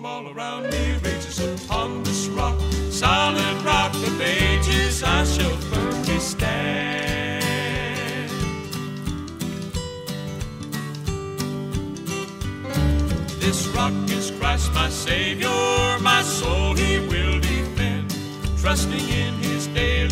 storm all around me rages, upon this rock, solid rock of ages, I shall firmly stand. This rock is Christ my Savior, my soul he will defend, trusting in his day